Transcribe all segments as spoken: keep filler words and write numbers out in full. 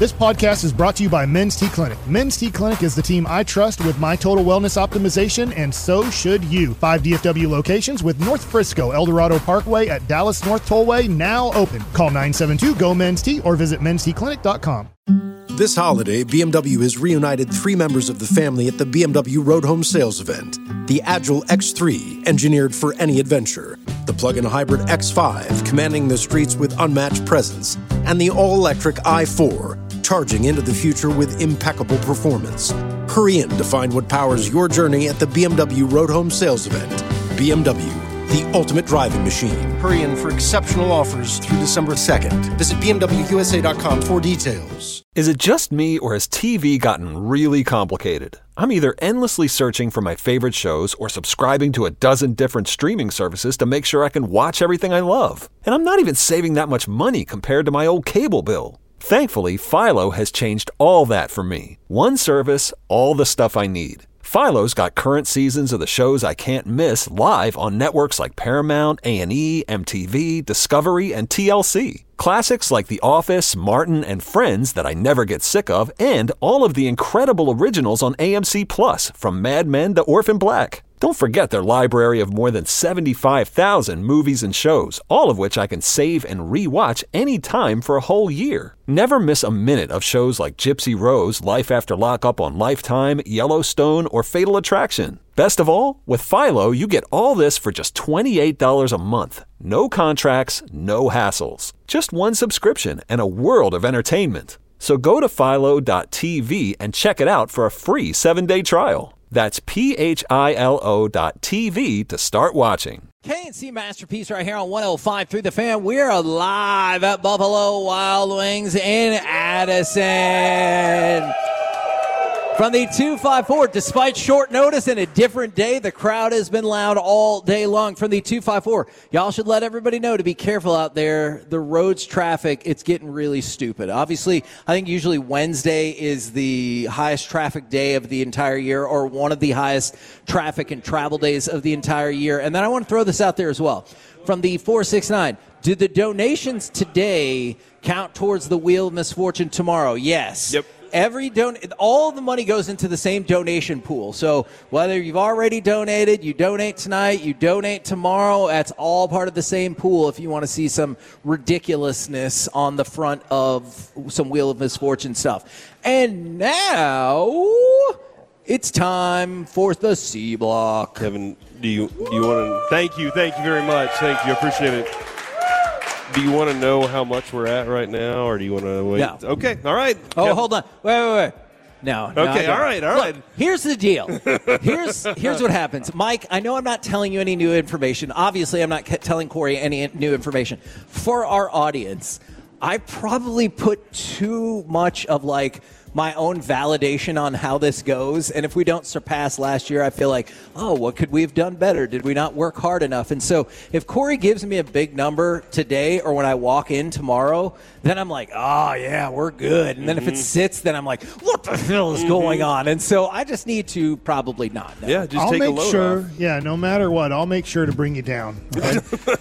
This podcast is brought to you by Men's T Clinic. Men's T Clinic is the team I trust with my total wellness optimization, and so should you. Five D F W locations with North Frisco, El Dorado Parkway at Dallas North Tollway now open. Call nine seven two, G O, men's T or visit men's t clinic dot com. This holiday, B M W has reunited three members of the family at the B M W Road Home Sales Event. The Agile X three, engineered for any adventure. The plug-in hybrid X five, commanding the streets with unmatched presence. And the all-electric i four, charging into the future with impeccable performance. Hurry in to find what powers your journey at the B M W Road Home Sales Event. B M W, the ultimate driving machine. Hurry in for exceptional offers through December second. Visit B M W U S A dot com for details. Is it just me, or has T V gotten really complicated? I'm either endlessly searching for my favorite shows or subscribing to a dozen different streaming services to make sure I can watch everything I love. And I'm not even saving that much money compared to my old cable bill. Thankfully, Philo has changed all that for me. One service, all the stuff I need. Philo's got current seasons of the shows I can't miss live on networks like Paramount, A and E, M T V, Discovery, and T L C. Classics like The Office, Martin, and Friends that I never get sick of, and all of the incredible originals on A M C Plus, from Mad Men to Orphan Black. Don't forget their library of more than seventy-five thousand movies and shows, all of which I can save and re-watch anytime for a whole year. Never miss a minute of shows like Gypsy Rose, Life After Lockup on Lifetime, Yellowstone, or Fatal Attraction. Best of all, with Philo, you get all this for just twenty-eight dollars a month. No contracts, no hassles. Just one subscription and a world of entertainment. So go to philo dot t v and check it out for a free seven-day trial. That's P H I L O dot T V to start watching. K and C Masterpiece right here on one oh five through the Fan. We're live at Buffalo Wild Wings in Addison. From the two five four, despite short notice and a different day, the crowd has been loud all day long. From the two five four, y'all should let everybody know to be careful out there. The roads traffic, it's getting really stupid. Obviously, I think usually Wednesday is the highest traffic day of the entire year, or one of the highest traffic and travel days of the entire year. And then I want to throw this out there as well. From the four six nine, do the donations today count towards the Wheel of Misfortune tomorrow? Yes. Yep. Every don- all the money goes into the same donation pool. So whether you've already donated, you donate tonight, you donate tomorrow, that's all part of the same pool if you want to see some ridiculousness on the front of some Wheel of Misfortune stuff. And now it's time for the C Block. Kevin, do you do you want to? Thank you, thank you very much. Thank you, I appreciate it. Do you want to know how much we're at right now, or do you want to wait? No. Okay, all right. Oh, Yep. hold on. Wait, wait, wait. No. no Okay, all right, all right. Look, here's the deal. Here's here's what happens. Mike, I know I'm not telling you any new information. Obviously, I'm not telling Corey any new information. For our audience, I probably put too much of, like, my own validation on how this goes. And if we don't surpass last year, I feel like, oh, what could we have done better? Did we not work hard enough? And so if Corey gives me a big number today or when I walk in tomorrow, then I'm like, oh, yeah, we're good. And then mm-hmm. if it sits, then I'm like, what the hell is mm-hmm. going on? And so I just need to probably not know. Yeah, just I'll take make a load sure, off. Yeah, no matter what, I'll make sure to bring you down. Okay?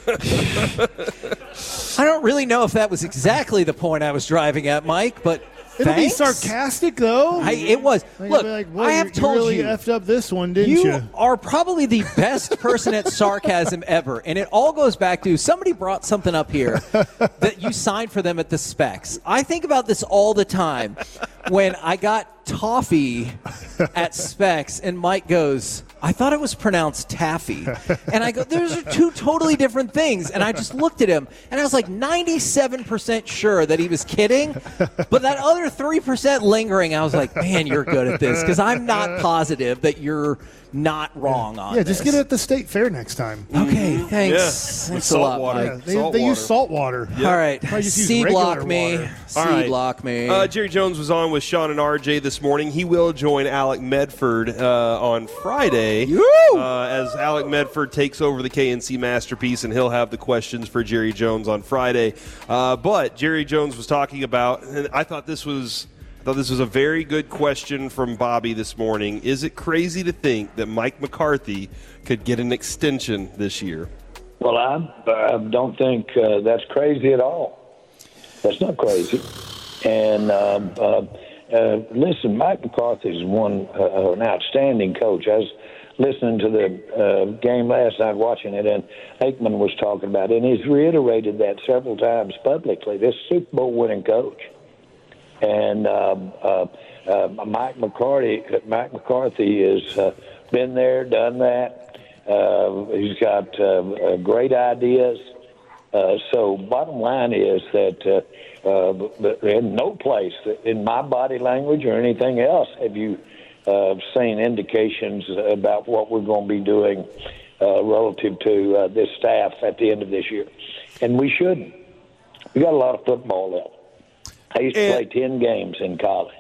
I don't really know if that was exactly the point I was driving at, Mike, but It'll thanks. be sarcastic, though. I, it was. Like, Look, like, well, I have you, told you really you. effed up this one, didn't you? You are probably the best person at sarcasm ever. And it all goes back to somebody brought something up here that you signed for them at the Specs. I think about this all the time when I got toffee at Specs and Mike goes, I thought it was pronounced taffy. And I go, those are two totally different things. And I just looked at him, and I was like ninety-seven percent sure that he was kidding. But that other three percent lingering, I was like, man, you're good at this. Because I'm not positive that you're not wrong on Yeah, this. just get it at the state fair next time. Okay, thanks. Yeah. Thanks With a lot, salt water. Mike. Yeah, they Salt they use water. salt water. All right, Probably just use C-block regular me. water. All right. C-block me. Uh, Jerry Jones was on with Sean and R J this morning. He will join Alec Medford uh, on Friday uh, as Alec Medford takes over the K and C Masterpiece, and he'll have the questions for Jerry Jones on Friday. Uh, but Jerry Jones was talking about, and I thought this was I thought this was a very good question from Bobby this morning. Is it crazy to think that Mike McCarthy could get an extension this year? Well, I, I don't think uh, that's crazy at all. That's not crazy. And um, uh, uh, listen, Mike McCarthy is one uh, an outstanding coach. I was listening to the uh, game last night, watching it, and Aikman was talking about it, and he's reiterated that several times publicly. This Super Bowl winning coach, and um, uh, uh, Mike McCarthy. Mike McCarthy has uh, been there, done that. Uh, he's got uh, great ideas. Uh, so bottom line is that uh, uh, in no place in my body language or anything else have you uh, seen indications about what we're going to be doing uh, relative to uh, this staff at the end of this year. And we shouldn't. We got a lot of football left. I used to and, play ten games in college.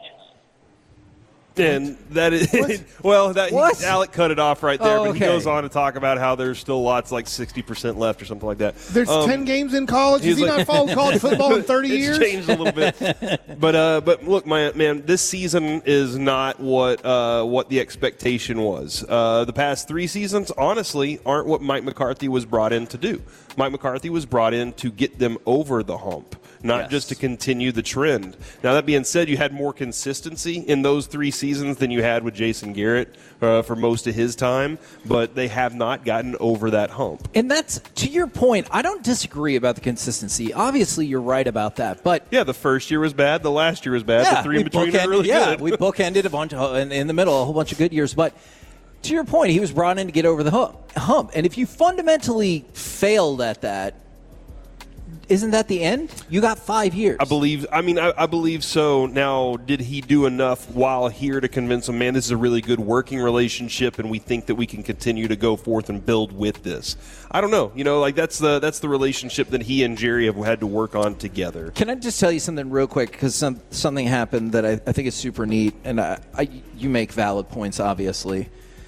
And that is well, that he, Alec cut it off right there, oh, but okay. he goes on to talk about how there's still lots, like sixty percent left or something like that. There's um, ten games in college. Has he like, not followed college football in thirty it's years? It's changed a little bit, but uh, but look, my man, this season is not what uh, what the expectation was. Uh, the past three seasons, honestly, aren't what Mike McCarthy was brought in to do. Mike McCarthy was brought in to get them over the hump, not yes. just to continue the trend. Now, that being said, you had more consistency in those three seasons than you had with Jason Garrett uh, for most of his time, but they have not gotten over that hump. And that's, to your point, I don't disagree about the consistency. Obviously, you're right about that. But yeah, the first year was bad. The last year was bad. yeah, the three in between bookend, were really yeah, good. we bookended a bunch of, in, in the middle, a whole bunch of good years. But to your point, he was brought in to get over the hump. hump. And if you fundamentally failed at that, isn't that the end? You got five years. I believe. I mean, I, I believe so. Now, did he do enough while here to convince him, man, this is a really good working relationship, and we think that we can continue to go forth and build with this? I don't know. You know, like that's the that's the relationship that he and Jerry have had to work on together. Can I just tell you something real quick? Because some, something happened that I, I think is super neat, and I, I, you make valid points, obviously.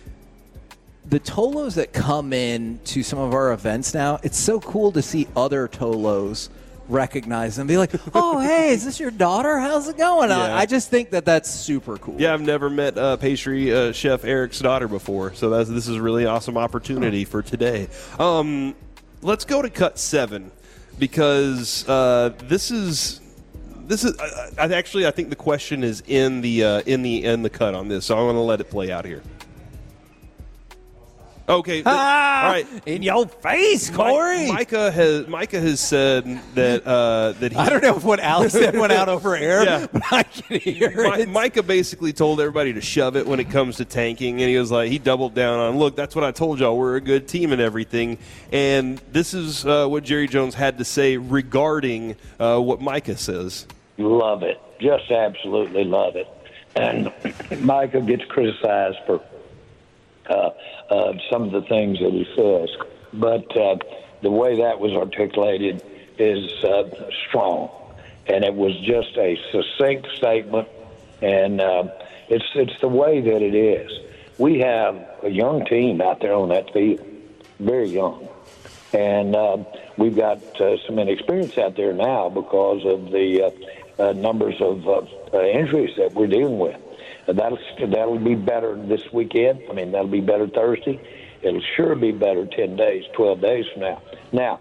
The Tolos that come in to some of our events now, it's so cool to see other Tolos recognize them, be like, oh, hey, is this your daughter? How's it going? Yeah. I just think that that's super cool. Yeah, I've never met uh, pastry uh, chef Eric's daughter before, so that's, this is a really awesome opportunity for today. Um, let's go to cut seven, because uh, this is this is I, I actually I think the question is in the uh, in the in the cut on this, so I'm going to let it play out here. Okay. Ah, all right. In your face, Corey. Mike, Micah has Micah has said that uh, that he. I don't know if what Alex said went out over air, yeah. but I can hear Mi- it. Micah basically told everybody to shove it when it comes to tanking, and he was like, he doubled down on, look, that's what I told y'all. We're a good team and everything. And this is uh, what Jerry Jones had to say regarding uh, what Micah says. Love it. Just absolutely love it. And Micah gets criticized for Uh, uh, some of the things that he says, but uh, the way that was articulated is uh, strong, and it was just a succinct statement, and uh, it's it's the way that it is. We have a young team out there on that field, very young, and uh, we've got uh, some inexperience out there now because of the uh, uh, numbers of uh, uh, injuries that we're dealing with. That'll that'll be better this weekend. I mean, that'll be better Thursday. It'll sure be better ten days, twelve days from now. Now,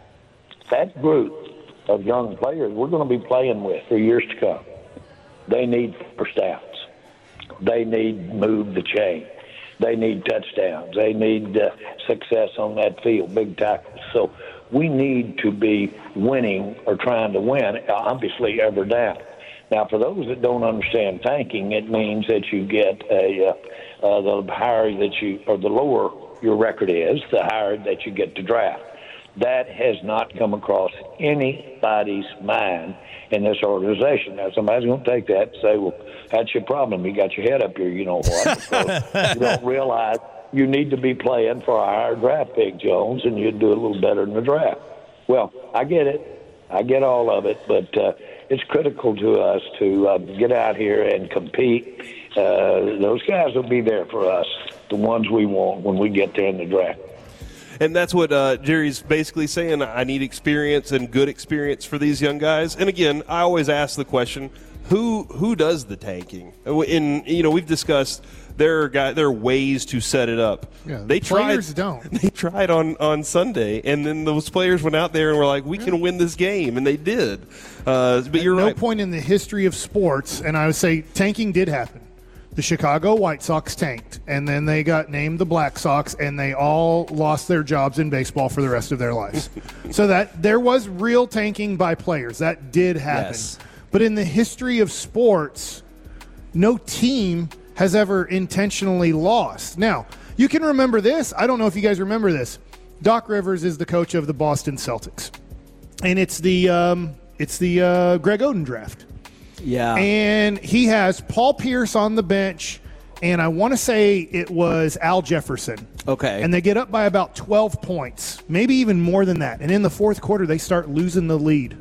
that group of young players we're going to be playing with for years to come, they need first downs. They need move the chain. They need touchdowns. They need uh, success on that field, big tackles. So we need to be winning or trying to win, obviously, every down. Now, for those that don't understand tanking, it means that you get a uh, uh, the higher that you, or the lower your record is, the higher that you get to draft. That has not come across anybody's mind in this organization. Now, somebody's going to take that and say, well, that's your problem. You got your head up here, you know what? Because you don't realize you need to be playing for a higher draft pick, Jones, and you'd do a little better in the draft. Well, I get it. I get all of it, but uh, it's critical to us to uh, get out here and compete. Uh, those guys will be there for us, the ones we want when we get there in the draft. And that's what uh, Jerry's basically saying. I need experience and good experience for these young guys. And again, I always ask the question, who who does the tanking? In you know, we've discussed there are guys, there are ways to set it up. Yeah, they players tried, don't. They tried on, on Sunday, and then those players went out there and were like, "We yeah. can win this game," and they did. Uh, but At you're no right. point in the history of sports, and I would say tanking did happen. The Chicago White Sox tanked, and then they got named the Black Sox, and they all lost their jobs in baseball for the rest of their lives. So that there was real tanking by players. That did happen. Yes. But in the history of sports, no team has ever intentionally lost. Now, you can remember this. I don't know if you guys remember this. Doc Rivers is the coach of the Boston Celtics, and it's the um, it's the uh, Greg Oden draft. Yeah. And he has Paul Pierce on the bench, and I want to say it was Al Jefferson. Okay. And they get up by about twelve points, maybe even more than that. And in the fourth quarter, they start losing the lead.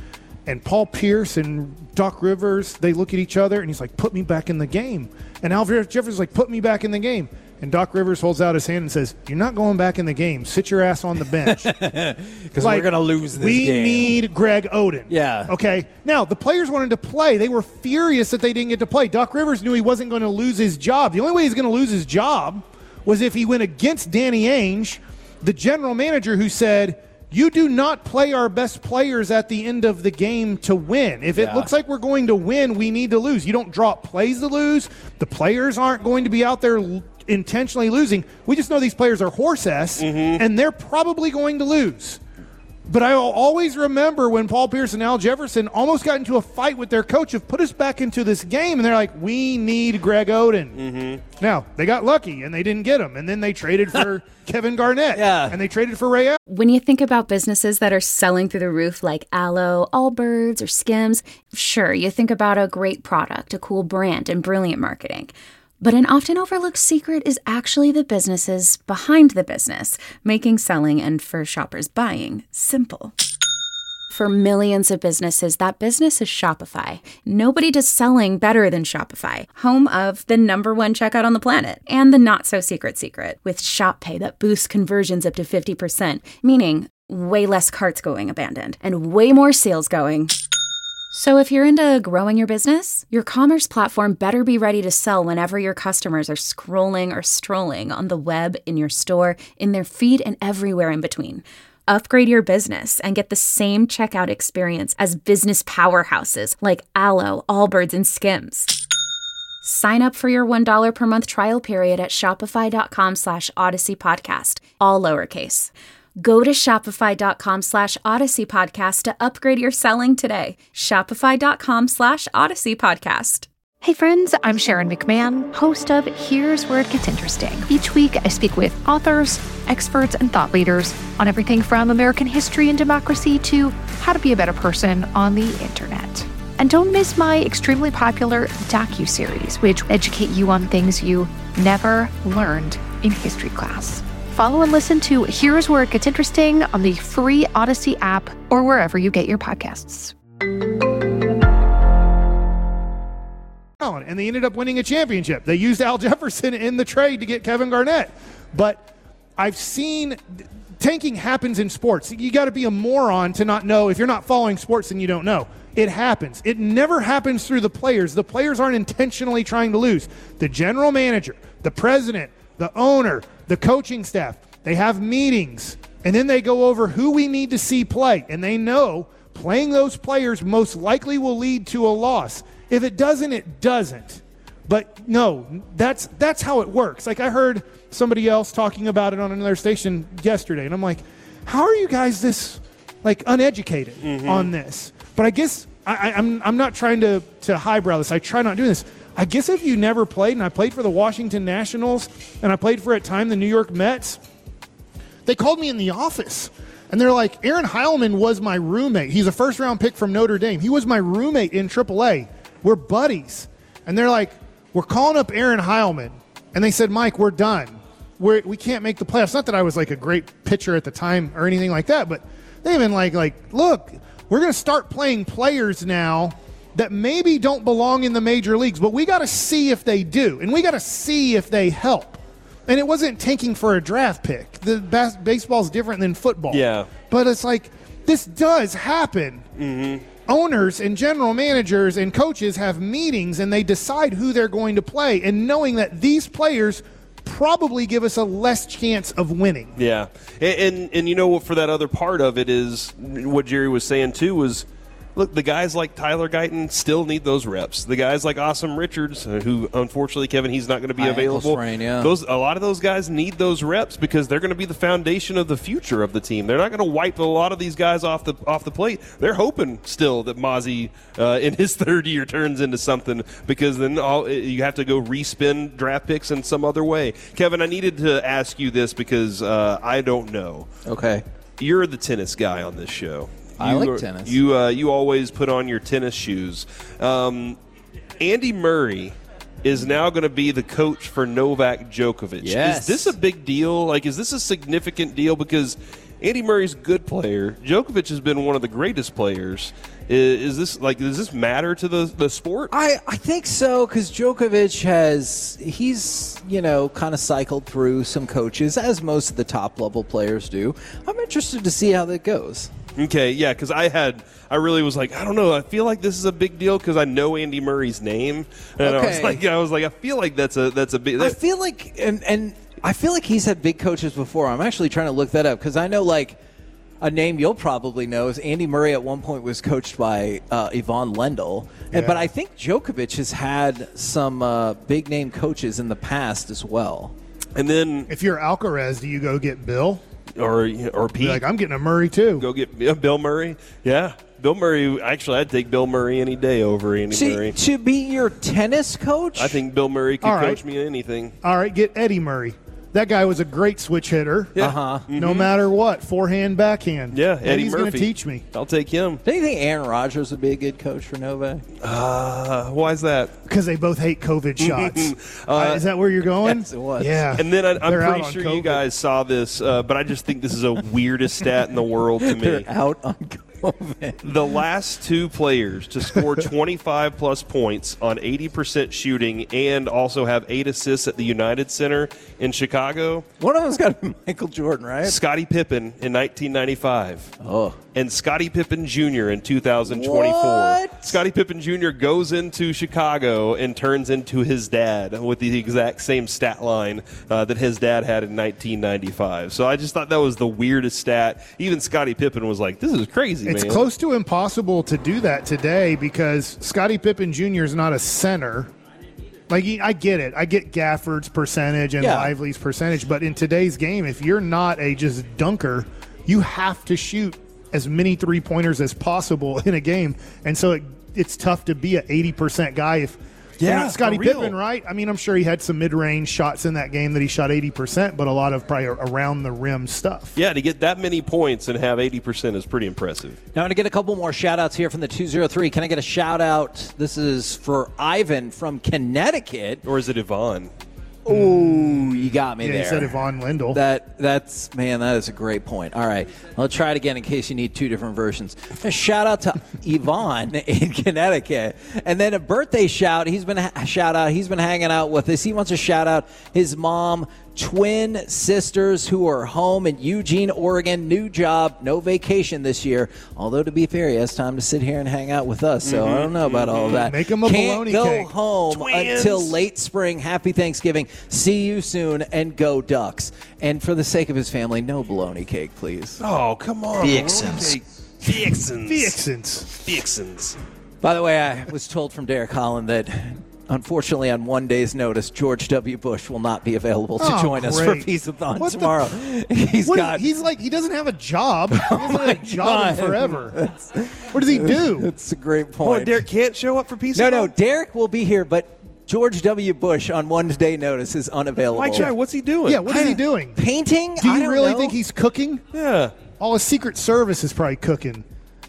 And Paul Pierce and Doc Rivers, they look at each other, and he's like, put me back in the game. And Al Jefferson's like, put me back in the game. And Doc Rivers holds out his hand and says, you're not going back in the game. Sit your ass on the bench. Because like, we're going to lose this we game. We need Greg Oden. Yeah. Okay. Now, the players wanted to play. They were furious that they didn't get to play. Doc Rivers knew he wasn't going to lose his job. The only way he's going to lose his job was if he went against Danny Ainge, the general manager, who said, you do not play our best players at the end of the game to win. If it yeah. looks like we're going to win, we need to lose. You don't drop plays to lose. The players aren't going to be out there l- intentionally losing. We just know these players are horse ass, mm-hmm. and they're probably going to lose. But I will always remember when Paul Pierce and Al Jefferson almost got into a fight with their coach of put us back into this game, and they're like, we need Greg Oden. Mm-hmm. Now, they got lucky, and they didn't get him, and then they traded for Kevin Garnett, yeah. and they traded for Ray Allen. When you think about businesses that are selling through the roof like Aloe, Allbirds, or Skims, sure, you think about a great product, a cool brand, and brilliant marketing. But an often overlooked secret is actually the businesses behind the business, making selling and, for shoppers, buying simple. For millions of businesses, that business is Shopify. Nobody does selling better than Shopify, home of the number one checkout on the planet, and the not-so-secret secret, with Shop Pay that boosts conversions up to fifty percent, meaning way less carts going abandoned, and way more sales going. So if you're into growing your business, your commerce platform better be ready to sell whenever your customers are scrolling or strolling on the web, in your store, in their feed, and everywhere in between. Upgrade your business and get the same checkout experience as business powerhouses like Aloe, Allbirds, and Skims. Sign up for your one dollar per month trial period at shopify.com slash Odyssey Podcast, all lowercase. Go to shopify.com slash Odyssey Podcast to upgrade your selling today. Shopify.com slash Odyssey Podcast. Hey friends, I'm Sharon McMahon, host of Here's Where It Gets Interesting. Each week I speak with authors, experts, and thought leaders on everything from American history and democracy to how to be a better person on the internet. And don't miss my extremely popular docuseries, which educate you on things you never learned in history class. Follow and listen to Here's Where It Gets Interesting on the free Odyssey app or wherever you get your podcasts. And they ended up winning a championship. They used Al Jefferson in the trade to get Kevin Garnett. But I've seen tanking happens in sports. You got to be a moron to not know. If you're not following sports, then you don't know. It happens. It never happens through the players. The players aren't intentionally trying to lose. The general manager, the president, the owner, the coaching staff, they have meetings, and then they go over who we need to see play, and they know playing those players most likely will lead to a loss. If it doesn't, it doesn't. But no, that's that's how it works. Like I heard somebody else talking about it on another station yesterday, and I'm like, how are you guys this like uneducated mm-hmm. on this? But I guess I, I'm I'm not trying to, to highbrow this. I try not doing this. I guess if you never played, and I played for the Washington Nationals, and I played for, at time, the New York Mets, they called me in the office, and they're like, Aaron Heilman was my roommate. He's a first-round pick from Notre Dame. He was my roommate in triple A. We're buddies. And they're like, we're calling up Aaron Heilman. And they said, Mike, we're done. We're, we can't make the playoffs. Not that I was like a great pitcher at the time or anything like that, but they've been like, like, look, we're going to start playing players now that maybe don't belong in the major leagues, but we got to see if they do, and we got to see if they help. And it wasn't tanking for a draft pick. The bas- baseball's different than football. Yeah. But it's like, this does happen. Mm-hmm. owners and general managers and coaches have meetings and they decide who they're going to play, and knowing that these players probably give us a less chance of winning. Yeah. And, and, and you know, for that other part of it is what Jerry was saying, too, was, look, the guys like Tyler Guyton still need those reps. The guys like Awesome Richards, uh, who unfortunately, Kevin, he's not going to be High available. ankle sprain, yeah. Those, a lot of those guys need those reps because they're going to be the foundation of the future of the team. They're not going to wipe a lot of these guys off the off the plate. They're hoping still that Mozzie uh, in his third year turns into something, because then all, you have to go re-spin draft picks in some other way. Kevin, I needed to ask you this because uh, I don't know. Okay. You're the tennis guy on this show. I you like are, tennis. You uh, you always put on your tennis shoes. Um, Andy Murray is now going to be the coach for Novak Djokovic. Yes. Is this a big deal? Like, is this a significant deal? Because Andy Murray's a good player. Djokovic has been one of the greatest players. Is, is this like does this matter to the the sport? I, I think so, because Djokovic has he's you know kind of cycled through some coaches, as most of the top level players do. I'm interested to see how that goes. Okay, yeah, because I had, I really was like, I don't know, I feel like this is a big deal because I know Andy Murray's name, and Okay. I was like, I was like, I feel like that's a that's a big. I That, feel like and and I feel like he's had big coaches before. I'm actually trying to look that up because I know like a name you'll probably know is Andy Murray at one point was coached by uh, Yvonne Lendl, and, Yeah. but I think Djokovic has had some uh, big name coaches in the past as well. and then If you're Alcaraz, do you go get Bill? or or Be Pete, like, I'm getting a Murray too. go get yeah, Bill Murray. Yeah, Bill Murray. Actually, I'd take Bill Murray any day over Andy See, Murray. to be your tennis coach, I think Bill Murray could All right. coach me in anything. All right, get Eddie Murray. That guy was a great switch hitter. Yeah. Uh-huh. No matter what, forehand, backhand. Yeah, Eddie He's Murphy. going to teach me. I'll take him. Do you think Aaron Rodgers would be a good coach for Novak? Uh, why is that? Because they both hate COVID shots. Uh, Uh, is that where you're going? Yes, it was. Yeah. And then I, I'm They're out pretty on sure you COVID. guys saw this, uh, but I just think this is a weirdest stat in the world to me. They're out on COVID. The last two players to score twenty-five plus points on eighty percent shooting and also have eight assists at the United Center in Chicago, One of them's got to be Michael Jordan, right? Scottie Pippen in nineteen ninety-five. Oh. And Scottie Pippen Junior in two thousand twenty-four. What? Scottie Pippen Junior goes into Chicago and turns into his dad with the exact same stat line uh, that his dad had in nineteen ninety-five. So I just thought that was the weirdest stat. Even Scottie Pippen was like, this is crazy, It's man. close to impossible to do that today because Scottie Pippen Junior is not a center. Like, he- I get it. I get Gafford's percentage and Yeah. Lively's percentage. But in today's game, if you're not a just dunker, you have to shoot as many three-pointers as possible in a game. And so it, it's tough to be an eighty percent guy if you're Yeah, not Scottie for real. Pippen, right? I mean, I'm sure he had some mid-range shots in that game that he shot eighty percent, but a lot of probably around-the-rim stuff. Yeah, to get that many points and have eighty percent is pretty impressive. Now I'm going to get a couple more shout-outs here from the two oh three. Can I get a shout-out? This is for Ivan from Connecticut. Or is it Yvonne? Ooh, you got me Yeah, there. he said Yvonne Lendl. That that's man, that is a great point. All right, I'll try it again in case you need two different versions. A shout out to Yvonne in Connecticut, and then a birthday shout. He's been a shout out. He's been hanging out with us. He wants to shout out his mom, twin sisters who are home in Eugene, Oregon. New job, no vacation this year. Although to be fair, he has time to sit here and hang out with us. So I don't know about all of that. Make him a Can't bologna go cake. home Twins. until late spring. Happy Thanksgiving. See you soon, and go Ducks. And for the sake of his family, no bologna cake, please. Oh, come on. Vixens. Vixens. Vixens. Vixens. By the way, I was told from Derek Holland that unfortunately on one day's notice, George W. Bush will not be available to Oh, join us for great. Peace-a-thon What the- tomorrow. He's What is- got... he's like, he doesn't have a job. He hasn't had a job God. in forever. What does he do? That's a great Oh, point. Derek can't show up for peace. no, no, Derek will be here, but George W. Bush on one day notice is unavailable. Mike Jai, what's he doing? Yeah, what is he doing? Painting? Do I you don't really know. think he's cooking? Yeah. All his Secret Service is probably cooking.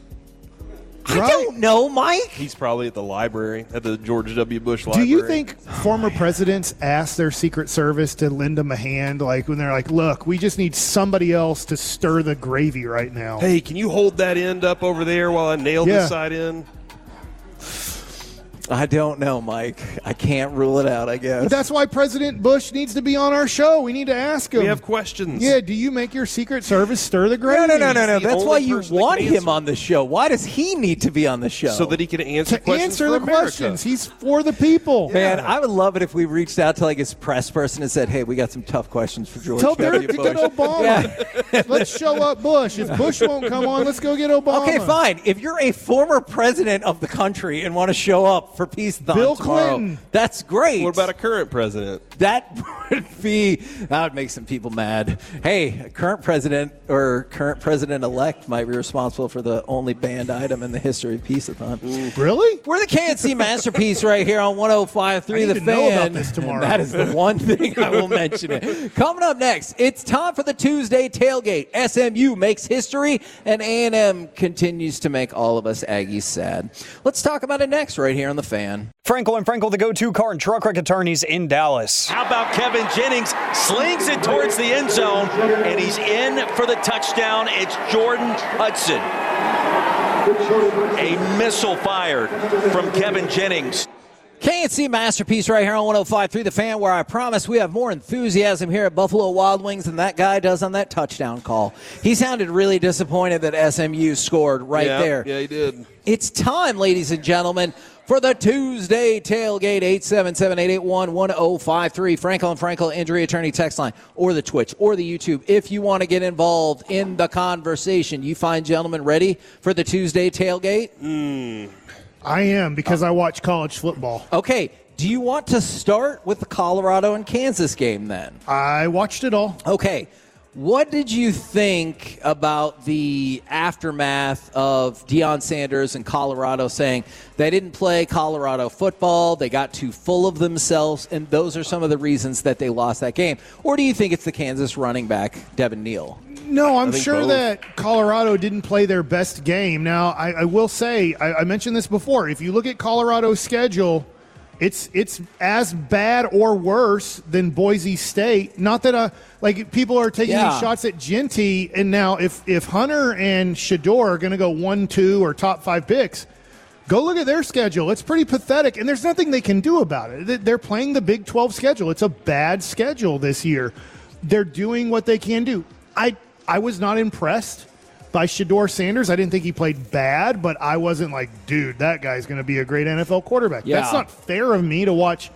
I Right? don't know, Mike. He's probably at the library, at the George W. Bush Do library. you think former presidents ask their Secret Service to lend them a hand, like when they're like, look, we just need somebody else to stir the gravy right now? Hey, can you hold that end up over there while I nail Yeah. this side in? I don't know, Mike. I can't rule it out, I guess. That's why President Bush needs to be on our show. We need to ask him. We have questions. Yeah, do you make your Secret Service stir the gravy? No, no, no, no, no. That's why you want him answer. on the show. Why does he need to be on the show? So that he can answer To questions answer for the America. questions. He's for the people. Man, I would love it if we reached out to like his press person and said, hey, we got some tough questions for George Tell W. Derek to Bush. get Obama. Let's show up Bush. If Bush won't come on, let's go get Obama. Okay, fine. If you're a former president of the country and want to show up for Peace-a-thon Bill tomorrow, Clinton. that's great. What about a current president? That would be, that would make some people mad. Hey, current president or current president-elect might be responsible for the only banned item in the history of Peace-a-thon. Really? We're the K N C Masterpiece right here on one oh five point three I need The to Fan. know about this tomorrow. And that is the one thing I will mention it. Coming up next, it's time for the Tuesday tailgate. S M U makes history, and A and M continues to make all of us Aggies sad. Let's talk about it next right here on The Fan. Frankel and Frankel, the go-to car and truck wreck attorneys in Dallas. How about Kevin Jennings slings it towards the end zone, and he's in for the touchdown. It's Jordan Hudson. A missile fired from Kevin Jennings. K N C Masterpiece right here on one oh five point three The Fan, where I promise we have more enthusiasm here at Buffalo Wild Wings than that guy does on that touchdown call. He sounded really disappointed that S M U scored right yeah, there. Yeah, he did. It's time, ladies and gentlemen, for the Tuesday tailgate. Eight seven seven, eight eight one, one oh five three. Frankel and Frankel injury attorney text line, or the Twitch, or the YouTube. If you want to get involved in the conversation, you fine gentlemen ready for the Tuesday tailgate? Mm. I am, because I watch college football. Okay. Do you want to start with the Colorado and Kansas game then? I watched it all. Okay. What did you think about the aftermath of Deion Sanders and Colorado saying they didn't play Colorado football, they got too full of themselves, and those are some of the reasons that they lost that game? Or do you think it's the Kansas running back, Devin Neal? No, I'm sure both. that Colorado didn't play their best game. Now, I, I will say, I, I mentioned this before, if you look at Colorado's schedule, It's it's as bad or worse than Boise State. Not that uh, like people are taking Yeah. these shots at Genty, and now if if Hunter and Shador are going to go one, two, or top five picks, go look at their schedule. It's pretty pathetic, and there's nothing they can do about it. They're playing the Big twelve schedule. It's a bad schedule this year. They're doing what they can do. I I was not impressed by Shador Sanders. I didn't think he played bad, but I wasn't like, dude, that guy's going to be a great N F L quarterback. Yeah. That's not fair of me to watch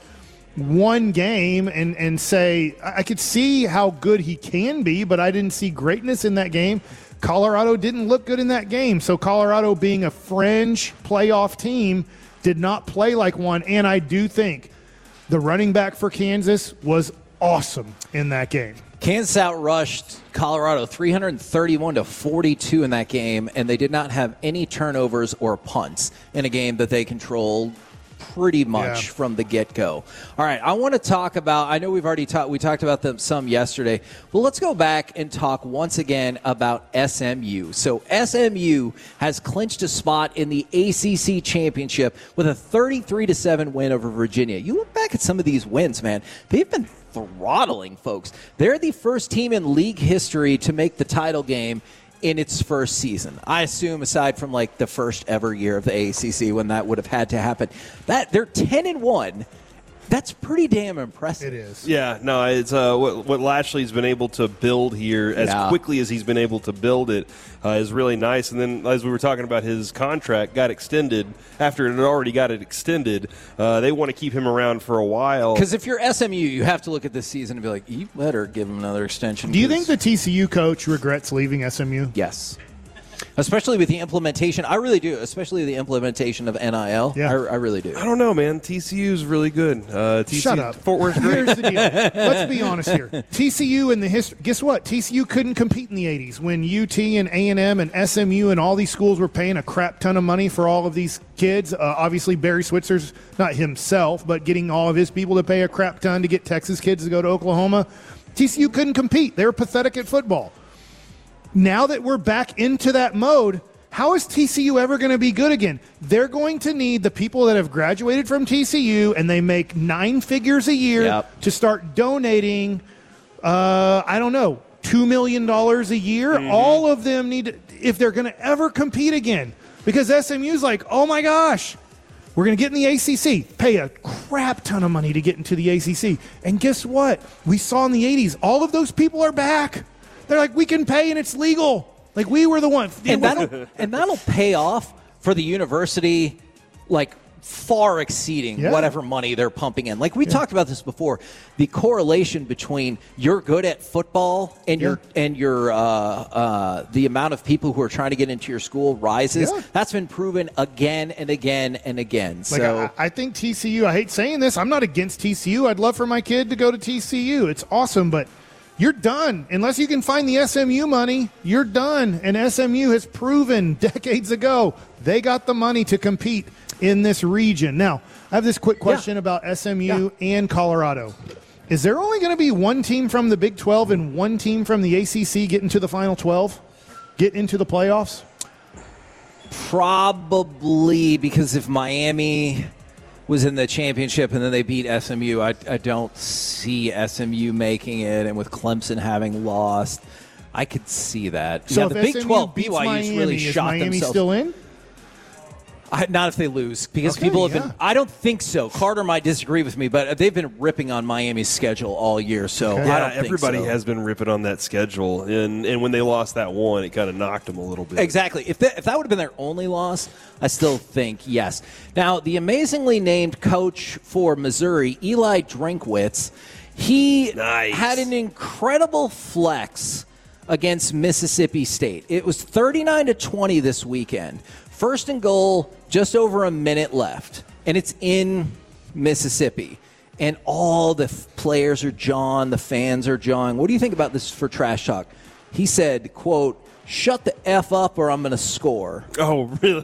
one game and, and say, I could see how good he can be, but I didn't see greatness in that game. Colorado didn't look good in that game. So Colorado, being a fringe playoff team, did not play like one. And I do think the running back for Kansas was awesome in that game. Kansas outrushed Colorado three thirty-one to forty-two in that game, and they did not have any turnovers or punts in a game that they controlled pretty much Yeah. from the get-go. All right, I want to talk about, I know we've already talked, we talked about them some yesterday, but let's go back and talk once again about S M U. So S M U has clinched a spot in the A C C championship with a thirty-three to seven win over Virginia. You look back at some of these wins, man, they've been throttling folks. They're the first team in league history to make the title game in its first season. I assume, aside from like the first ever year of the A C C when that would have had to happen, that they're ten and one. That's pretty damn impressive. It is. Yeah, no, it's uh, what, what Lashley's been able to build here as Yeah. quickly as he's been able to build it uh, is really nice. And then, as we were talking about, his contract got extended after it had already got it extended. Uh, they want to keep him around for a while. Because if you're S M U, you have to look at this season and be like, you better give him another extension. Do you 'cause- think the T C U coach regrets leaving S M U? Yes. Especially with the implementation. I really do. Especially the implementation of N I L. Yeah. I, I really do. I don't know, man. T C U's really good. Uh, T C U, Shut up. Fort Worth's great. Here's the deal. Let's be honest here. T C U in the history. Guess what? T C U couldn't compete in the eighties when U T and A and M and S M U and all these schools were paying a crap ton of money for all of these kids. Uh, obviously, Barry Switzer's not himself, but getting all of his people to pay a crap ton to get Texas kids to go to Oklahoma. T C U couldn't compete. They were pathetic at football. Now that we're back into that mode, how is T C U ever going to be good again? They're going to need the people that have graduated from T C U and they make nine figures a year Yep. to start donating, uh, I don't know, two million dollars a year. Mm-hmm. All of them need to, if they're going to ever compete again. Because S M U's like, oh my gosh, We're going to get in the A C C, pay a crap ton of money to get into the A C C. And guess what? We saw in the eighties, all of those people are back. They're like, we can pay and it's legal. Like, we were the one. And that'll, and that'll pay off for the university, like, far exceeding yeah. whatever money they're pumping in. Like we yeah. talked about this before, the correlation between you're good at football and yeah. your and your uh, uh, the amount of people who are trying to get into your school rises. Yeah. That's been proven again and again and again. Like so I, I think T C U. I hate saying this. I'm not against T C U. I'd love for my kid to go to T C U. It's awesome, but you're done. Unless you can find the S M U money, you're done. And S M U has proven decades ago they got the money to compete in this region. Now, I have this quick question yeah. about S M U yeah. and Colorado. Is there only going to be one team from the Big twelve and one team from the A C C get into the Final twelve? Get into the playoffs? Probably, because if Miami was in the championship and then they beat S M U, I, I don't see S M U making it. And with Clemson having lost, I could see that. So yeah, if the Big S M U twelve, beats B Y U's Miami, really is shot Miami themselves. Still in? I, not if they lose, because okay, people have yeah. been – I don't think so. Carter might disagree with me, but they've been ripping on Miami's schedule all year, so okay. I yeah, don't think everybody so. has been ripping on that schedule, and and when they lost that one, it kind of knocked them a little bit. Exactly. If that, if that would have been their only loss, I still think yes. Now, the amazingly named coach for Missouri, Eli Drinkwitz, he nice. had an incredible flex against Mississippi State. It was thirty-nine to twenty this weekend. First and goal, just over a minute left, and it's in Mississippi. And all the f- players are jawing, the fans are jawing. What do you think about this for Trash Talk? He said, quote, "Shut the F up or I'm going to score." Oh, really?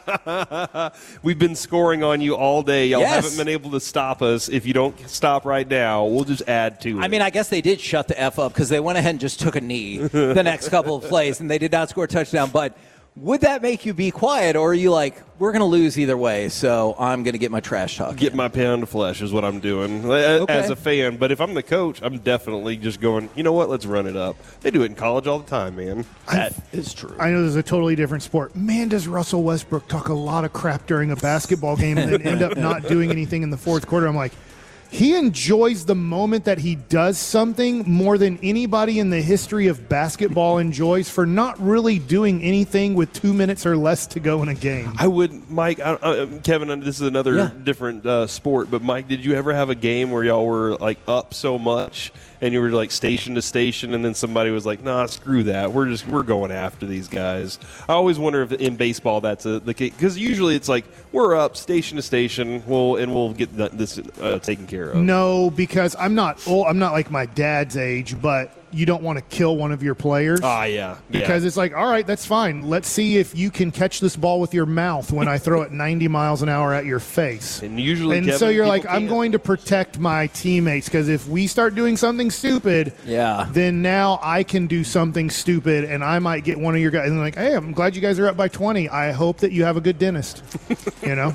We've been scoring on you all day. Y'all yes. haven't been able to stop us. If you don't stop right now, we'll just add to it. I mean, I guess they did shut the F up because they went ahead and just took a knee the next couple of plays, and they did not score a touchdown. But would that make you be quiet, or are you like, we're going to lose either way, so I'm going to get my trash talk Get in. my pound of flesh is what I'm doing Okay. as a fan. But if I'm the coach, I'm definitely just going, you know what, let's run it up. They do it in college all the time, man. That is true. I know this is a totally different sport. Man, does Russell Westbrook talk a lot of crap during a basketball game and then end up not doing anything in the fourth quarter. I'm like, he enjoys the moment that he does something more than anybody in the history of basketball enjoys for not really doing anything with two minutes or less to go in a game. I would, Mike, I, I, Kevin, this is another Yeah. different uh, sport, but Mike, did you ever have a game where y'all were like up so much and you were like station to station and then somebody was like, nah, screw that. We're just, we're going after these guys. I always wonder if in baseball that's a, the case, because usually it's like we're up station to station, we'll, and we'll get th- this uh, taken care of. No, because I'm not old, I'm not like my dad's age, but you don't want to kill one of your players. Ah, yeah. Because yeah. it's like, all right, that's fine. Let's see if you can catch this ball with your mouth when I throw it ninety miles an hour at your face. And usually, and Kevin, so you're like, can't. I'm going to protect my teammates, because if we start doing something stupid, Yeah. then now I can do something stupid, and I might get one of your guys. And like, hey, I'm glad you guys are up by twenty. I hope that you have a good dentist. You know,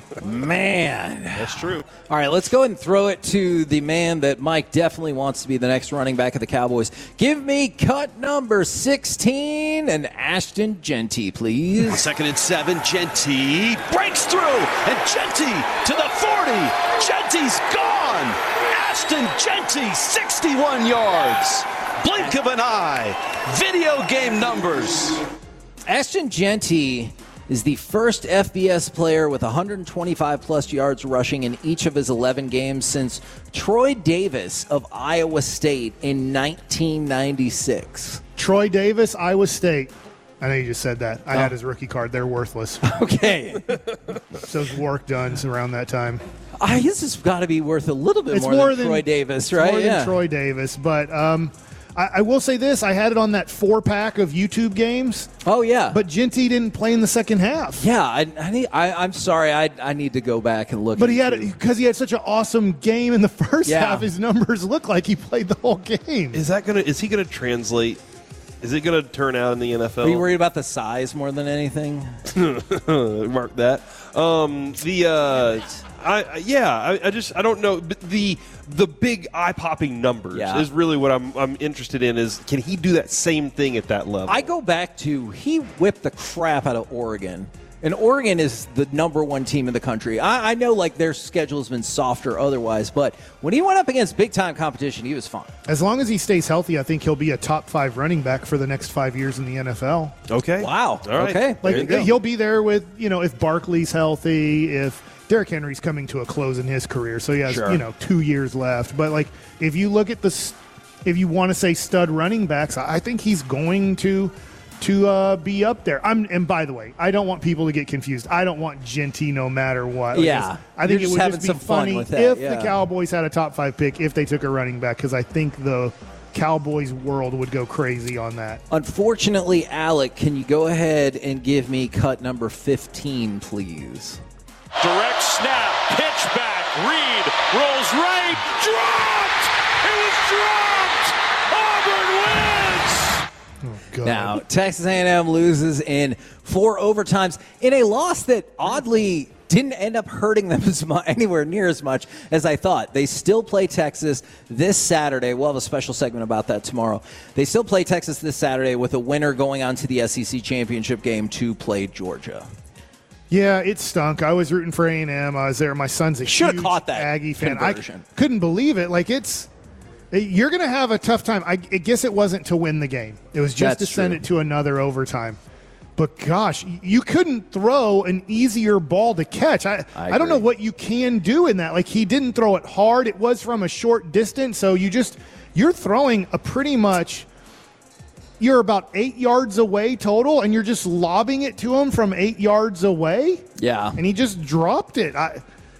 Man. That's true. All right, let's go ahead and throw it to the man that Mike definitely wants to be the next running back of the Cowboys. Give me cut number sixteen and Ashton Jeanty, please. Second and seven, Jeanty breaks through, and Jeanty to the forty. Jeanty's gone. Ashton Jeanty, sixty-one yards. Blink of an eye. Video game numbers. Ashton Jeanty is the first F B S player with one hundred twenty-five plus yards rushing in each of his eleven games since Troy Davis of Iowa State in nineteen ninety-six. Troy Davis, Iowa State. I know you just said that. I Oh. had his rookie card. They're worthless. Okay. So his work done around that time. I guess it's got to be worth a little bit It's more, more than, than Troy Davis, it's right? More yeah. than Troy Davis, but um, I, I will say this: I had it on that four pack of YouTube games. Oh yeah. But Jeanty didn't play in the second half. yeah, I, I need. I, I'm sorry. I I need to go back and look. But he had into- because he had such an awesome game in the first Yeah. half. His numbers look like he played the whole game. Is that gonna? Is he gonna translate? Is it gonna turn out in the N F L? Are you worried about the size more than anything? Mark that. Um, the uh, I yeah, I, I just I don't know. But the the big eye popping numbers Yeah. is really what I'm I'm interested in. Is can he do that same thing at that level? I go back to he whipped the crap out of Oregon And Oregon is the number one team in the country. I, I know, like, their schedule has been softer otherwise, but when he went up against big-time competition, he was fine. As long as he stays healthy, I think he'll be a top five running back for the next five years in the N F L. Okay. Wow. All right. Okay. Like, he'll be there with, you know, if Barkley's healthy, if Derrick Henry's coming to a close in his career, so he has, Sure. you know, two years left. But, like, if you look at the, if you want to say stud running backs, I think he's going to – to uh, be up there. I'm, and by the way, I don't want people to get confused. I don't want Genty no matter what. Like, Yeah. I think You're it would just just be having some fun funny with that, if yeah. the Cowboys had a top five pick, if they took a running back, because I think the Cowboys world would go crazy on that. Unfortunately, Alec, can you go ahead and give me cut number fifteen, please? Direct snap, pitch back, Reed rolls right, dropped! It was dropped! Auburn wins! God. Now, Texas A and M loses in four overtimes in a loss that oddly didn't end up hurting them as much, anywhere near as much as I thought. They still play Texas this Saturday. We'll have a special segment about that tomorrow. They still play Texas this Saturday with a winner going on to the S E C championship game to play Georgia. Yeah, it stunk. I was rooting for A and M. I was there. My son's a Should've huge caught that Aggie fan. conversion. I couldn't believe it. Like, it's you're going to have a tough time. I, I guess it wasn't to win the game. It was just That's to send true. it to another overtime. But, gosh, you couldn't throw an easier ball to catch. I, I I, don't know agree. what you can do in that. Like, he didn't throw it hard. It was from a short distance. So you just – you're throwing a pretty much – you're about eight yards away total, and you're just lobbing it to him from eight yards away. Yeah. And he just dropped it. I,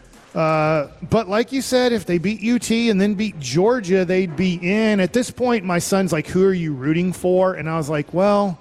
uh, but like you said, if they beat U T and then beat Georgia, they'd be in. At this point, my son's like, who are you rooting for? And I was like, well,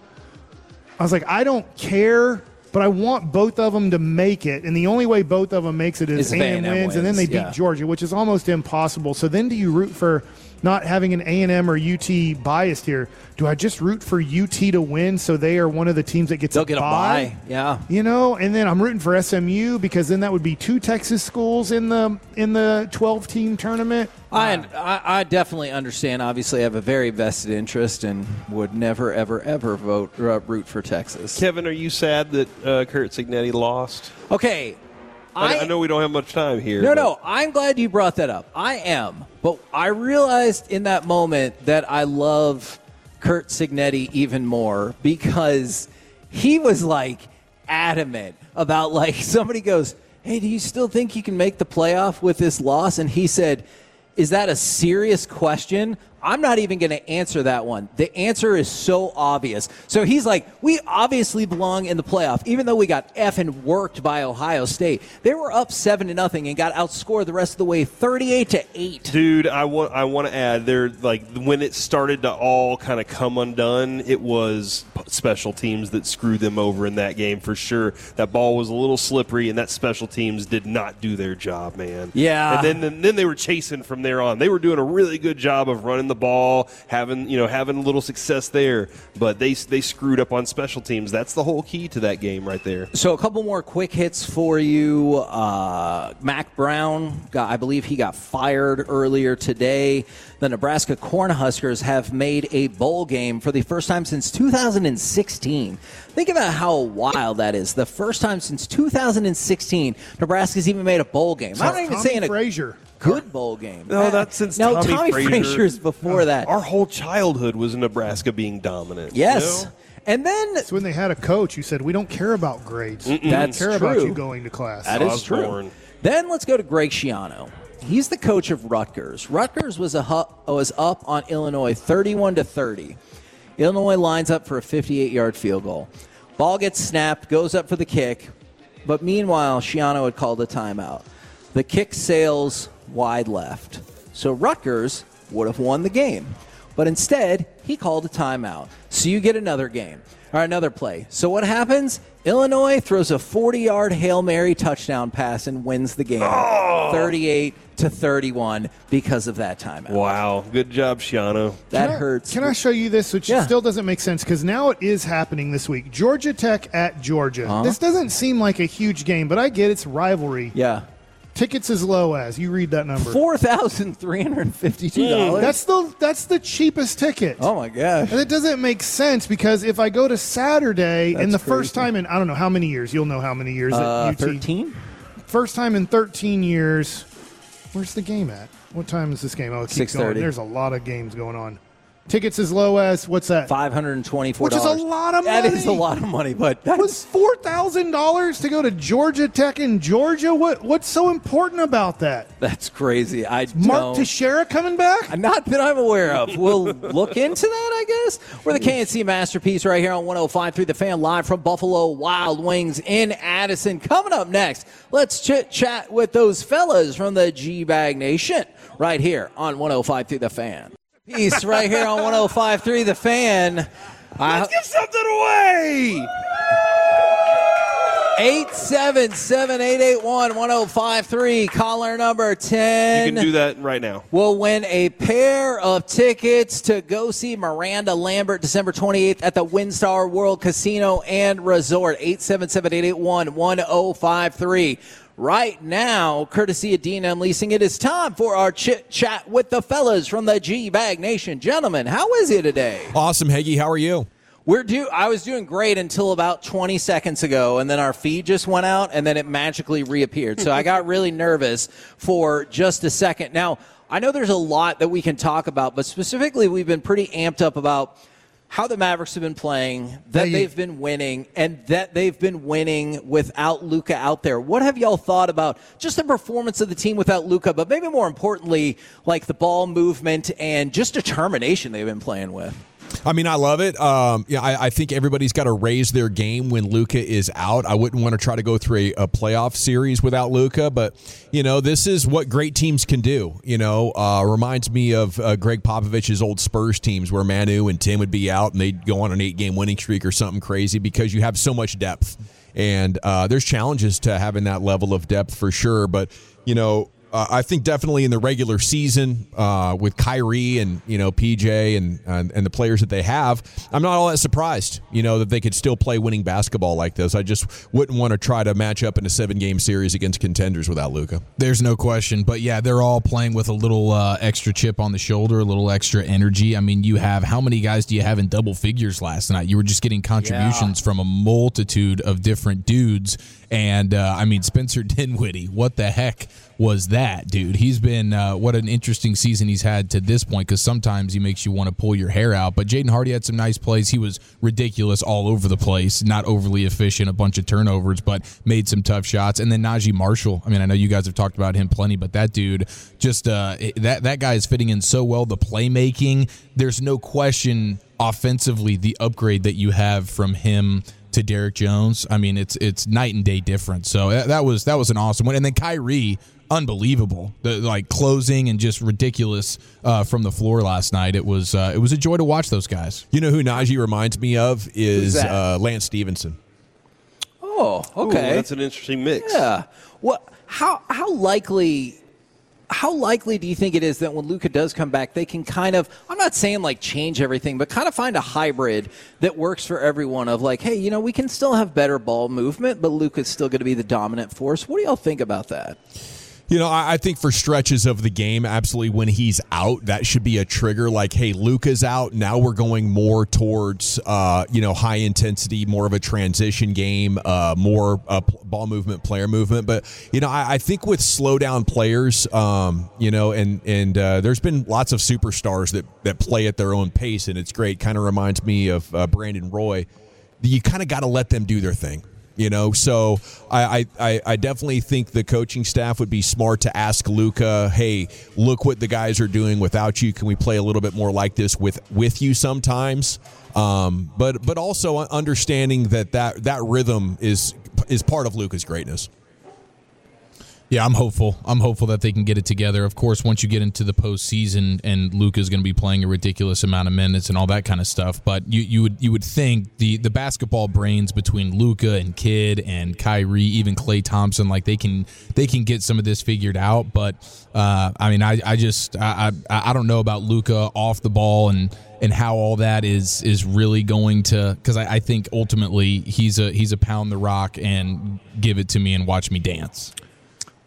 I was like, I don't care, but I want both of them to make it. And the only way both of them makes it is Is if A and M A and M wins, and then they wins, beat yeah. Georgia, which is almost impossible. So then do you root for not having an A and M or U T biased here? Do I just root for U T to win so they are one of the teams that gets They'll a get a bye? bye. Yeah. You know, and then I'm rooting for S M U because then that would be two Texas schools in the in the twelve-team tournament. I, I I definitely understand. Obviously, I have a very vested interest and would never, ever, ever vote uh, root for Texas. Kevin, are you sad that uh, Kurt Signetti lost? Okay. I, I know we don't have much time here. No, but- no. I'm glad you brought that up. I am. But I realized in that moment that I love Kurt Signetti even more because he was, like, adamant about, like, somebody goes, hey, do you still think you can make the playoff with this loss? And he said, is that a serious question? I'm not even going to answer that one. The answer is so obvious. So he's like, we obviously belong in the playoff, even though we got effing worked by Ohio State. They were up seven to nothing and got outscored the rest of the way, thirty-eight to eight. Dude, I want I want to add there, like when it started to all kind of come undone, it was special teams that screwed them over in that game for sure. That ball was a little slippery, and that special teams did not do their job, man. Yeah. And then then, then they were chasing from there on. They were doing a really good job of running the ball, having you know having a little success there, but they they screwed up on special teams. That's the whole key to that game right there. So a couple more quick hits for you. Uh, Mac Brown, got, I believe he got fired earlier today. The Nebraska Cornhuskers have made a bowl game for the first time since two thousand sixteen. Think about how wild that is. The first time since two thousand sixteen, Nebraska's even made a bowl game. I'm not even Tommy saying a Frazier. good bowl game. No, that's since no, Tommy, Tommy Frazier. Frazier's before that. Our whole childhood was Nebraska being dominant. Yes. You know? And then It's when they had a coach who said, we don't care about grades. That's we don't care about true. you going to class. That is Osborne. true. Then let's go to Greg Schiano. He's the coach of Rutgers. Rutgers was a hu- was up on Illinois thirty-one to thirty. Illinois lines up for a fifty-eight-yard field goal. Ball gets snapped, goes up for the kick, but meanwhile, Schiano had called a timeout. The kick sails wide left. So Rutgers would have won the game. But instead, he called a timeout. So you get another game, or another play. So what happens? Illinois throws a forty-yard Hail Mary touchdown pass and wins the game, thirty-eight to thirty-one, because of that timeout. Wow. Good job, Schiano. That Can I- hurts. Can I show you this, which Yeah. still doesn't make sense, because now it is happening this week. Georgia Tech at Georgia. Uh-huh. This doesn't seem like a huge game, but I get it's rivalry. Yeah. Tickets as low as, you read that number. four thousand three hundred fifty-two dollars. That's the that's the cheapest ticket. Oh, my gosh. And it doesn't make sense because if I go to Saturday, That's and the crazy. first time in, I don't know how many years, you'll know how many years. Uh, at U T. thirteen? First time in thirteen years. Where's the game at? What time is this game? Oh, it keeps six thirty. going. There's a lot of games going on. Tickets as low as, what's that? five hundred twenty-four dollars. Which is a lot of money. That is a lot of money, but That was four thousand dollars to go to Georgia Tech in Georgia? What What's so important about that? that's crazy. I Mark don't. Teixeira coming back? Not that I'm aware of. We'll look into that, I guess. We're the K N C Masterpiece right here on one oh five point three The Fan, live from Buffalo Wild Wings in Addison. Coming up next, let's chit-chat with those fellas from the G-Bag Nation right here on one oh five point three The Fan. Peace right here on one oh five point three The Fan. Let's give something away! eight seven seven, eight eight one, one oh five three, caller number ten. You can do that right now. Will win a pair of tickets to go see Miranda Lambert December twenty-eighth at the WinStar World Casino and Resort. eight seven seven, eight eight one, one oh five three. Right now, courtesy of D and M Leasing, it is time for our chit chat with the fellas from the G-Bag Nation. Gentlemen, how is it today? Awesome, Heggie. How are you? We're do. I was doing great until about twenty seconds ago, and then our feed just went out, and then it magically reappeared. So I got really nervous for just a second. Now, I know there's a lot that we can talk about, but specifically we've been pretty amped up about how the Mavericks have been playing, that they've been winning, and that they've been winning without Luka out there. What have y'all thought about just the performance of the team without Luka, but maybe more importantly, like the ball movement and just determination they've been playing with? I mean, I love it. Um, yeah, I, I think everybody's got to raise their game when Luka is out. I wouldn't want to try to go through a, a playoff series without Luka, but you know, this is what great teams can do. You know, uh, reminds me of uh, Greg Popovich's old Spurs teams where Manu and Tim would be out and they'd go on an eight-game winning streak or something crazy because you have so much depth. And uh, there's challenges to having that level of depth for sure, but you know. Uh, I think definitely in the regular season uh, with Kyrie and, you know, P J and, and and the players that they have, I'm not all that surprised, you know, that they could still play winning basketball like this. I just wouldn't want to try to match up in a seven-game series against contenders without Luka. There's no question. But, yeah, they're all playing with a little uh, extra chip on the shoulder, a little extra energy. I mean, you have – how many guys do you have in double figures last night? You were just getting contributions yeah. from a multitude of different dudes. And, uh, I mean, Spencer Dinwiddie, what the heck was that, dude? He's been, uh, what an interesting season he's had to this point, because sometimes he makes you want to pull your hair out. But Jaden Hardy had some nice plays. He was ridiculous all over the place, not overly efficient, a bunch of turnovers, but made some tough shots. And then Najee Marshall, I mean, I know you guys have talked about him plenty, but that dude, just uh, that, that guy is fitting in so well. The playmaking, there's no question offensively the upgrade that you have from him to Derek Jones. I mean, it's it's night and day difference. So that was that was an awesome one. And then Kyrie, unbelievable, the like closing and just ridiculous uh, from the floor last night. It was uh, it was a joy to watch those guys. You know who Najee reminds me of is uh, Lance Stevenson. Oh, okay, Ooh, that's an interesting mix. Yeah. What? How how likely? How likely do you think it is that when Luka does come back, they can kind of, I'm not saying like change everything, but kind of find a hybrid that works for everyone of like, hey, you know, we can still have better ball movement, but Luka's still going to be the dominant force. What do y'all think about that? You know, I think for stretches of the game, absolutely when he's out, that should be a trigger like, hey, Luka's out. Now we're going more towards, uh, you know, high intensity, more of a transition game, uh, more uh, ball movement, player movement. But, you know, I, I think with slow down players, um, you know, and, and uh, there's been lots of superstars that, that play at their own pace, and it's great. Kind of reminds me of uh, Brandon Roy. You kind of got to let them do their thing. You know, so I, I, I definitely think the coaching staff would be smart to ask Luka, hey, look what the guys are doing without you. Can we play a little bit more like this with, with you sometimes? Um, but but also understanding that, that that rhythm is is part of Luka's greatness. Yeah, I'm hopeful. I'm hopeful that they can get it together. Of course, once you get into the postseason and Luka's going to be playing a ridiculous amount of minutes and all that kind of stuff, but you, you would you would think the, the basketball brains between Luka and Kidd and Kyrie, even Klay Thompson, like they can they can get some of this figured out. But uh, I mean, I I just I I, I don't know about Luka off the ball and. and how all that is is really going to, because I, I think ultimately he's a he's a pound the rock and give it to me and watch me dance.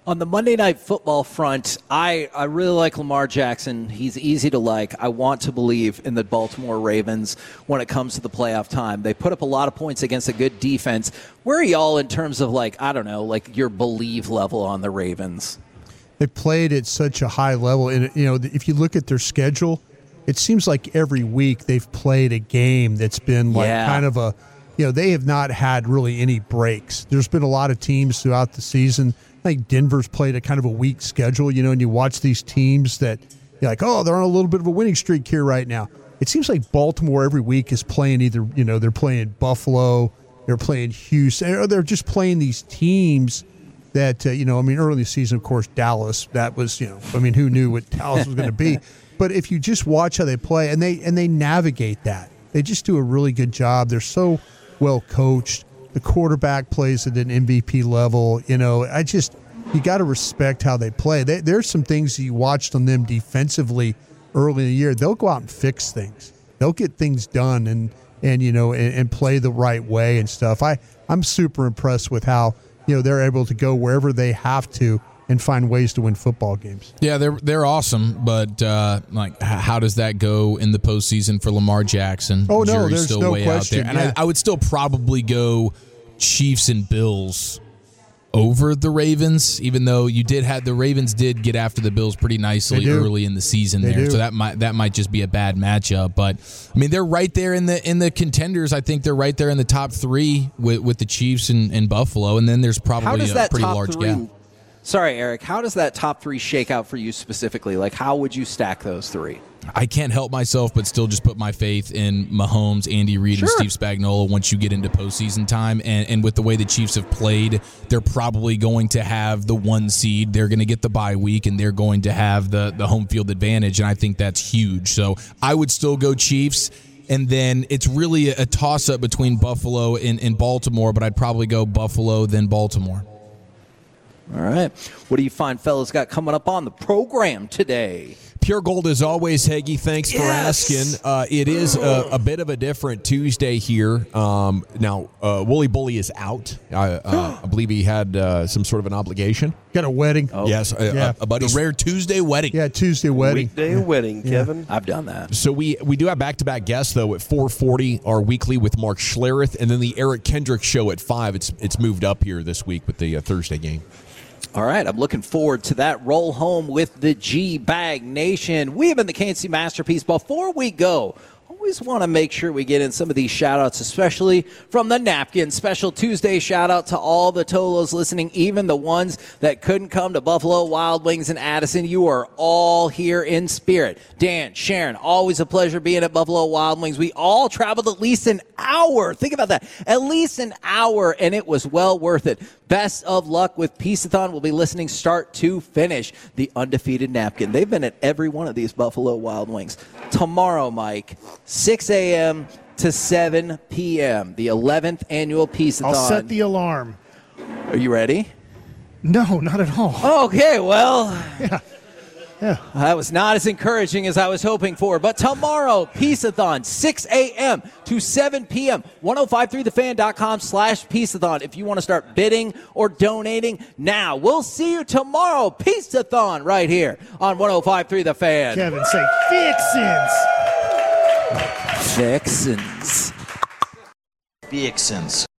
On the Monday Night Football front, I, I really like Lamar Jackson. He's easy to like. I want to believe in the Baltimore Ravens when it comes to the playoff time. They put up a lot of points against a good defense. Where are y'all in terms of, like, I don't know, like your believe level on the Ravens? They played at such a high level. And, you know, if you look at their schedule, it seems like every week they've played a game that's been like Yeah. kind of a, you know, they have not had really any breaks. There's been a lot of teams throughout the season. I think Denver's played a kind of a weak schedule, you know, and you watch these teams that you're like, oh, they're on a little bit of a winning streak here right now. It seems like Baltimore every week is playing either, you know, they're playing Buffalo, they're playing Houston, or they're just playing these teams that, uh, you know, I mean, early in the season, of course, Dallas, that was, you know, I mean, who knew what Dallas was going to be? But if you just watch how they play, and they and they navigate that, they just do a really good job. They're so well coached. The quarterback plays at an M V P level. You know, I just, you got to respect how they play. They, there's some things that you watched on them defensively early in the year. They'll go out and fix things. They'll get things done and, and you know, and, and play the right way and stuff. I, I'm super impressed with how, you know, they're able to go wherever they have to and find ways to win football games. Yeah, they're they're awesome, but uh, like, h- how does that go in the postseason for Lamar Jackson? Oh, no, Jury's there's still no way question, out there, and yeah. I, I would still probably go Chiefs and Bills over the Ravens, even though you did have the Ravens did get after the Bills pretty nicely do. early in the season They there, do. so that might that might just be a bad matchup. But I mean, they're right there in the in the contenders. I think they're right there in the top three with with the Chiefs and, and Buffalo, and then there's How probably does a that pretty top large three? gap. Sorry, Eric. How does that top three shake out for you specifically? Like, how would you stack those three? I can't help myself but still just put my faith in Mahomes, Andy Reid, and Steve Spagnuolo once you get into postseason time. And, and with the way the Chiefs have played, they're probably going to have the one seed. They're going to get the bye week, and they're going to have the, the home field advantage, and I think that's huge. So I would still go Chiefs. And then it's really a, a toss-up between Buffalo and, and Baltimore, but I'd probably go Buffalo, then Baltimore. All right. What do you find fellas got coming up on the program today? Pure Gold as always, Heggie. Thanks Yes. for asking. Uh, it is a, a bit of a different Tuesday here. Um, now, uh, Wooly Bully is out. I, uh, I believe he had uh, some sort of an obligation. Got a wedding. Oh. Yes, a, Yeah. a, a buddy's The rare Tuesday wedding. Yeah, Tuesday wedding. Weekday wedding, Kevin. I've done that. So we we do have back-to-back guests, though, at four forty, our weekly with Mark Schlereth, and then the Eric Kendrick show at five. It's it's moved up here this week with the uh, Thursday game. All right, I'm looking forward to that roll home with the G-Bag Nation. We have been the K N C Masterpiece. Before we go, always want to make sure we get in some of these shout-outs, especially from the Napkin. Special Tuesday shout-out to all the Tolos listening, even the ones that couldn't come to Buffalo Wild Wings and Addison. You are all here in spirit. Dan, Sharon, always a pleasure being at Buffalo Wild Wings. We all traveled at least an hour. Think about that. At least an hour, and it was well worth it. Best of luck with Peace-a-thon. We'll be listening start to finish. The Undefeated Napkin. They've been at every one of these Buffalo Wild Wings. Tomorrow, Mike, six a.m. to seven p.m., the eleventh annual Peace-a-thon. I'll set the alarm. Are you ready? No, not at all. Okay, well, Yeah. Yeah. that was not as encouraging as I was hoping for. But tomorrow, Peace-a-thon, six a.m. to seven p.m., ten fifty-three the fan dot com slash Peace-a-thon. If you want to start bidding or donating now, we'll see you tomorrow, Peace-a-thon, right here on ten fifty-three The Fan. Kevin, say Fixins. Fixins. Vixens.